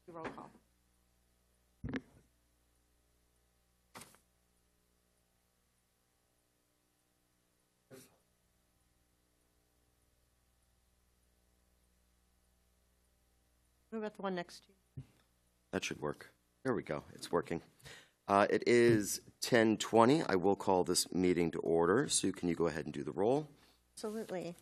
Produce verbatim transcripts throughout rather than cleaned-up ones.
Roll call. What about the one next to you? That should work. There we go. It's working. Uh, it is ten twenty. I will call this meeting to order. Sue, can you go ahead and do the roll? Absolutely.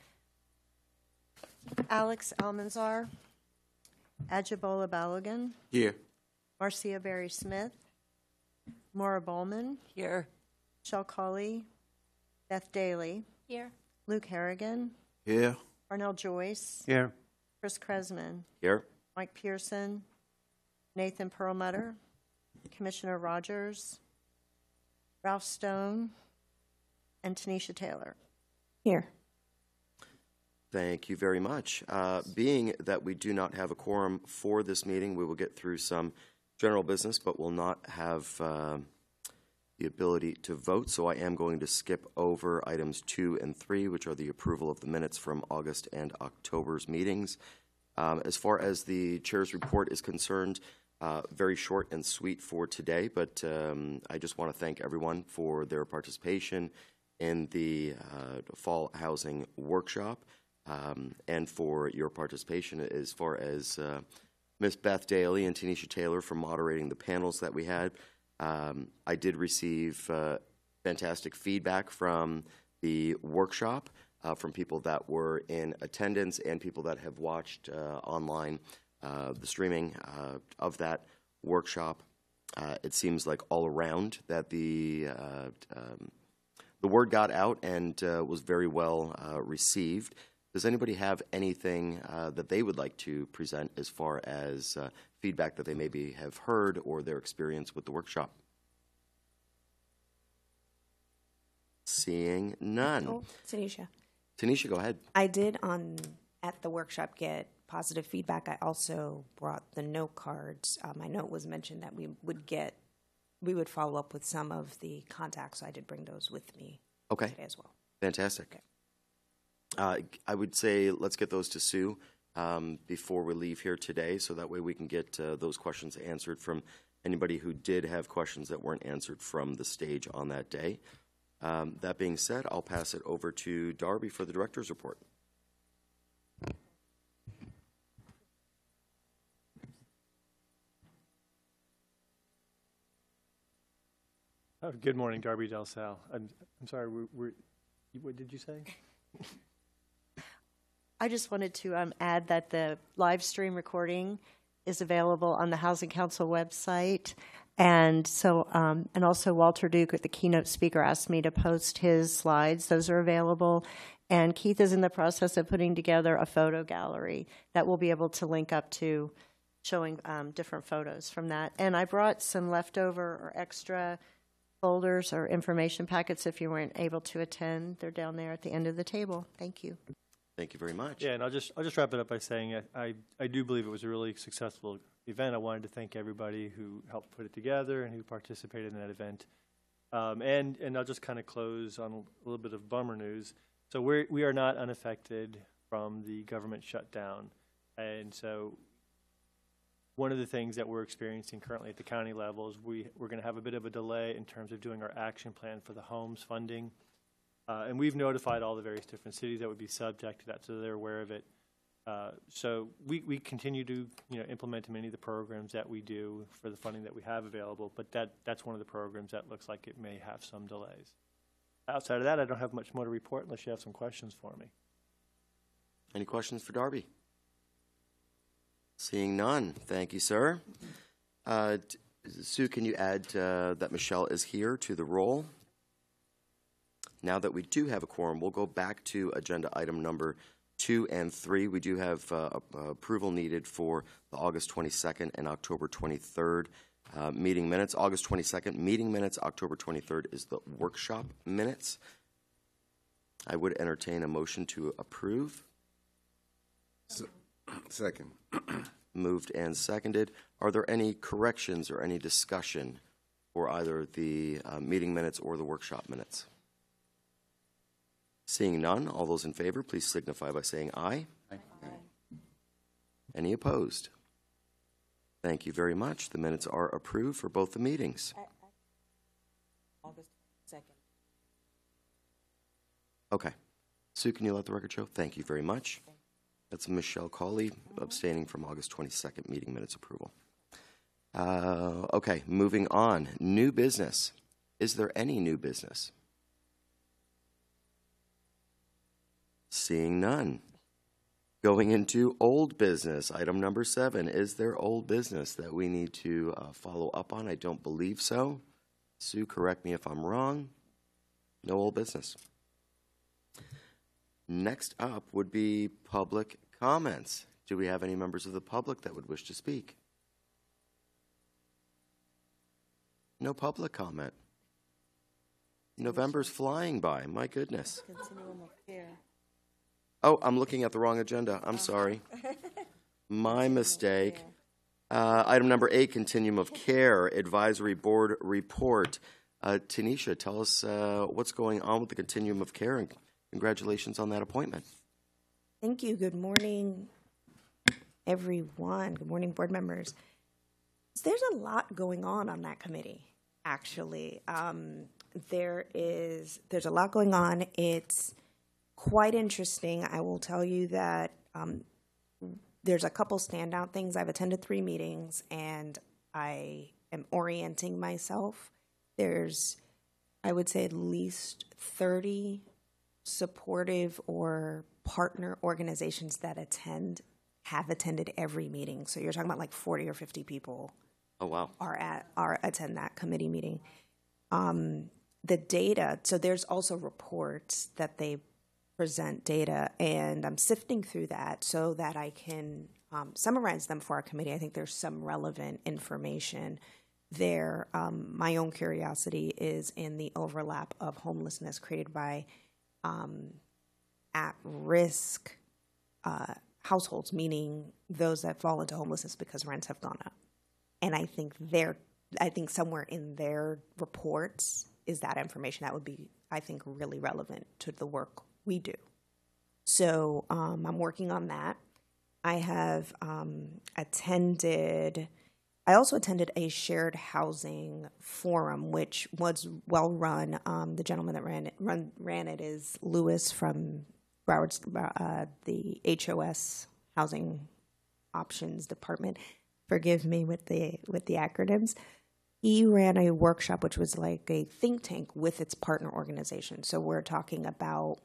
Alex Almanzar, Ajibola Balogun, Here. Marcia Berry Smith, Maura Bowman, Here. Michelle Colley, Beth Daly, Here. Luke Harrigan, Here. Arnell Joyce, Here. Chris Kresman, Here. Mike Pearson, Nathan Perlmutter, Commissioner Rogers, Ralph Stone, and Tanisha Taylor. Here. Thank you very much. Uh, being that we do not have a quorum for this meeting, we will get through some general business, but will not have uh, the ability to vote. So I am going to skip over items two and three, which are the approval of the minutes from August and October's meetings. Um, as far as the chair's report is concerned, uh, very short and sweet for today, but um, I just want to thank everyone for their participation in the uh, fall housing workshop. Um, and for your participation as far as uh, Miz Beth Daly and Tanisha Taylor for moderating the panels that we had. Um, I did receive uh, fantastic feedback from the workshop, uh, from people that were in attendance and people that have watched uh, online uh, the streaming uh, of that workshop. Uh, it seems like all around that the uh, um, the word got out and uh, was very well uh, received. Does anybody have anything uh, that they would like to present as far as uh, feedback that they maybe have heard or their experience with the workshop? Seeing none. Oh, Tanisha. Tanisha, go ahead. I did on at the workshop get positive feedback. I also brought the note cards. Uh, my note was mentioned that we would get, we would follow up with some of the contacts. So I did bring those with me Okay. today as well. Fantastic. Okay. Uh, I would say let's get those to Sue um, before we leave here today, so that way we can get uh, those questions answered from anybody who did have questions that weren't answered from the stage on that day. Um, that being said, I'll pass it over to Darby for the director's report. Oh, good morning, Darby Del Sal. I'm, I'm sorry, we're, we're, what did you say? I just wanted to um, add that the live stream recording is available on the Housing Council website. And so, um, and also Walter Duke, the keynote speaker, asked me to post his slides. Those are available. And Keith is in the process of putting together a photo gallery that we'll be able to link up to, showing um, different photos from that. And I brought some leftover or extra folders or information packets if you weren't able to attend. They're down there at the end of the table. Thank you. Thank you very much. Yeah, and I'll just I'll just wrap it up by saying I, I, I do believe it was a really successful event. I wanted to thank everybody who helped put it together and who participated in that event. Um, and and I'll just kind of close on a little bit of bummer news. So we we are not unaffected from the government shutdown, and so one of the things that we're experiencing currently at the county level is we we're going to have a bit of a delay in terms of doing our action plan for the homes funding. Uh, and we've notified all the various different cities that would be subject to that, so they're aware of it. Uh, so we, we continue to you know implement many of the programs that we do for the funding that we have available, but that, that's one of the programs that looks like it may have some delays. Outside of that, I don't have much more to report unless you have some questions for me. Any questions for Darby? Seeing none. Thank you, sir. Uh, Sue, can you add uh, that Michelle is here to the roll? Now that we do have a quorum, we'll go back to agenda item number two and three. We do have uh, approval needed for the August twenty-second and October twenty-third uh, meeting minutes. August twenty-second meeting minutes, October twenty-third is the workshop minutes. I would entertain a motion to approve. Second. Moved and seconded. Are there any corrections or any discussion for either the uh, meeting minutes or the workshop minutes? Seeing none, all those in favor, please signify by saying aye. Aye. Any opposed? Thank you very much. The minutes are approved for both the meetings. August second. Okay. Sue, can you let the record show? Thank you very much. That's Michelle Cawley abstaining from August twenty-second meeting minutes approval. Uh, okay, moving on. New business. Is there any new business? Seeing none. Going into old business, item number seven. Is there old business that we need to uh, follow up on? I don't believe so. Sue, correct me if I'm wrong. No old business. Next up would be public comments. Do we have any members of the public that would wish to speak? No public comment. November's flying by. My goodness. Continuum of care. Oh, I'm looking at the wrong agenda. I'm sorry. My mistake. Uh, item number eight, Continuum of Care Advisory Board Report. Uh, Tanisha, tell us uh, what's going on with the Continuum of Care, and congratulations on that appointment. Thank you. Good morning, everyone. Good morning, board members. There's a lot going on on that committee, actually. Um, there is, there's a lot going on. It's quite interesting. I will tell you that um, there's a couple standout things. I've attended three meetings, and I am orienting myself. There's, I would say, at least thirty supportive or partner organizations that attend, have attended every meeting. So you're talking about like forty or fifty people. Oh, wow. Are at are attend that committee meeting. Um, the data. So there's also reports that they present data, and I'm sifting through that so that I can um, summarize them for our committee. I think there's some relevant information there. Um, my own curiosity is in the overlap of homelessness created by um, at-risk uh, households, meaning those that fall into homelessness because rents have gone up. And I think they're, I think somewhere in their reports is that information that would be, I think, really relevant to the work we do. So um, I'm working on that. I have um, attended, I also attended a shared housing forum, which was well run. Um, the gentleman that ran it, run, ran it is Lewis from Broward's, uh, the H O S Housing Options Department. Forgive me with the with the acronyms. He ran a workshop, which was like a think tank with its partner organization. So we're talking about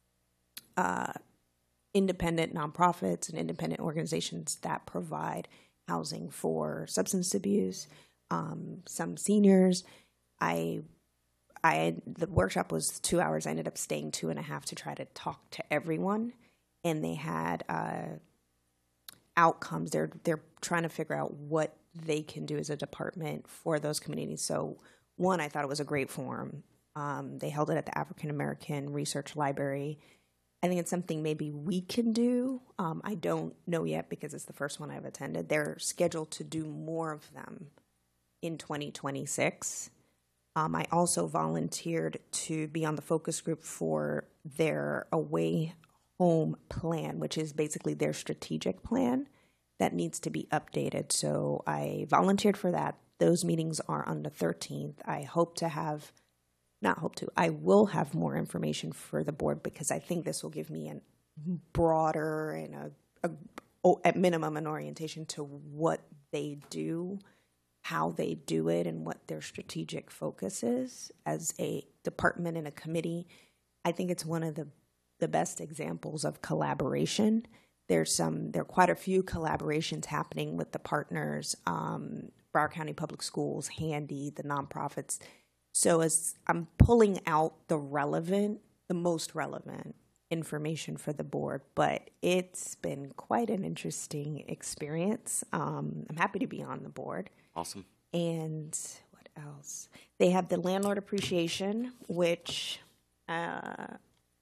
uh, independent nonprofits and independent organizations that provide housing for substance abuse, um, some seniors. I, I the workshop was two hours. I ended up staying two and a half to try to talk to everyone, and they had uh, outcomes. They're they're trying to figure out what they can do as a department for those communities. So one, I thought it was a great forum. Um, they held it at the African American Research Library. I think it's something maybe we can do. Um, I don't know yet because it's the first one I've attended. They're scheduled to do more of them in twenty twenty-six. Um, I also volunteered to be on the focus group for their Away Home plan, which is basically their strategic plan that needs to be updated. So I volunteered for that. Those meetings are on the thirteenth. I hope to have, not hope to, I will have more information for the board because I think this will give me a broader and a, a oh, at minimum an orientation to what they do, how they do it, and what their strategic focus is as a department and a committee. I think it's one of the the best examples of collaboration. There's some, there are quite a few collaborations happening with the partners, um, Broward County Public Schools, Handy, the nonprofits. So as I'm pulling out the relevant, the most relevant information for the board, but it's been quite an interesting experience. Um, I'm happy to be on the board. Awesome. And what else? They have the landlord appreciation, which uh,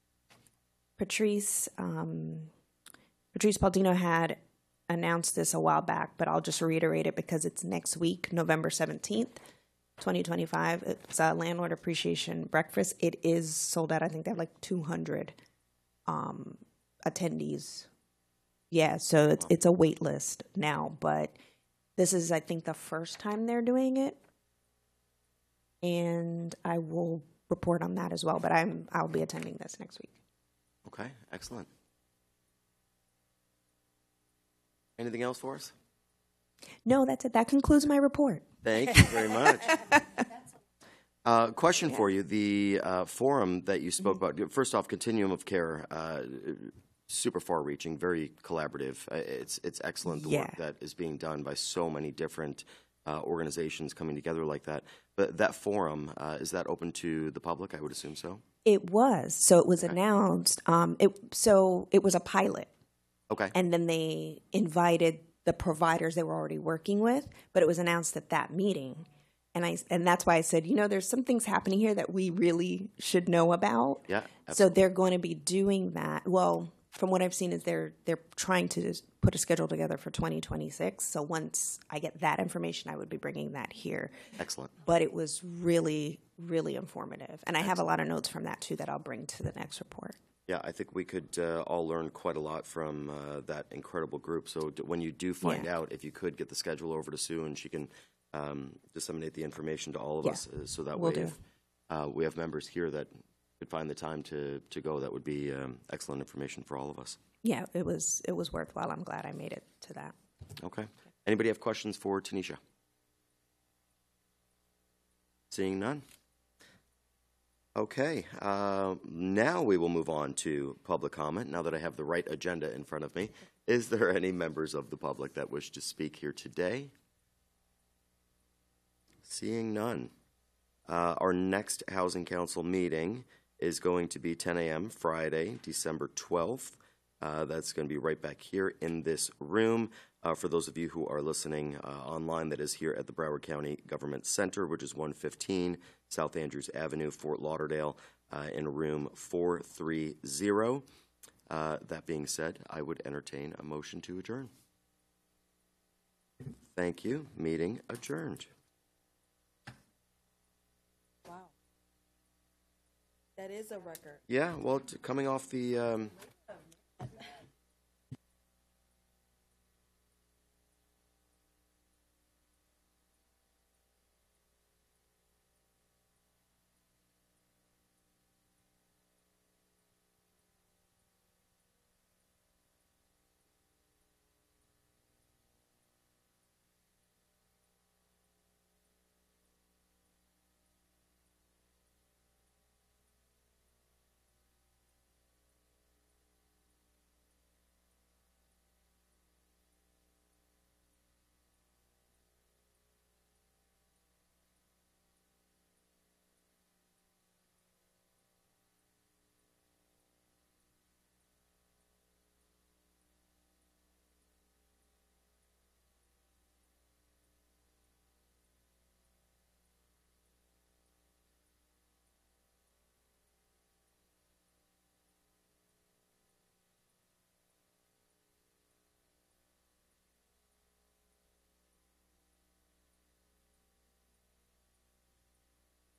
Patrice um, Patrice Baldino had announced this a while back, but I'll just reiterate it because it's next week, November seventeenth, twenty twenty-five. It's a landlord appreciation breakfast. It is sold out. I think they have like two hundred um, attendees. Yeah, so it's it's a wait list now, but This is, I think, the first time they're doing it. And I will report on that as well, but I'm, I'll be attending this next week. Okay, excellent. Anything else for us? No, that's it. That concludes my report. Thank you very much. Uh, question for you. The uh, forum that you spoke about, first off, Continuum of Care, uh, super far-reaching, very collaborative. Uh, It's, it's excellent, the work Yeah. that is being done by so many different uh, organizations coming together like that. But that forum, uh, is that open to the public? I would assume so. It was. So it was announced. Um, it, so it was a pilot. Okay. And then they invited the providers they were already working with, but it was announced at that meeting. And I and that's why I said, you know, there's some things happening here that we really should know about. Yeah, So absolutely. they're going to be doing that. Well, from what I've seen is they're they're trying to put a schedule together for twenty twenty-six. So once I get that information, I would be bringing that here. Excellent. But it was really, really informative. And I have a lot of notes from that too that I'll bring to the next report. Yeah, I think we could uh, all learn quite a lot from uh, that incredible group. So d- when you do find Yeah. out, if you could get the schedule over to Sue and she can um, disseminate the information to all of Yeah, us, uh, so that will way do. if uh, we have members here that could find the time to, to go, that would be um, excellent information for all of us. Yeah, it was it was worthwhile. I'm glad I made it to that. Okay. Anybody have questions for Tanisha? Seeing none? Okay, uh, now we will move on to public comment, now that I have the right agenda in front of me. Is there any members of the public that wish to speak here today? Seeing none. Uh, Our next Housing Council meeting is going to be ten a.m. Friday, December twelfth. Uh, That's going to be right back here in this room. Uh, For those of you who are listening uh, online, that is here at the Broward County Government Center, which is one fifteen South Andrews Avenue, Fort Lauderdale, uh, in room four three zero. Uh, That being said, I would entertain a motion to adjourn. Thank you. Meeting adjourned. Wow. That is a record. Yeah, well, t- coming off the um,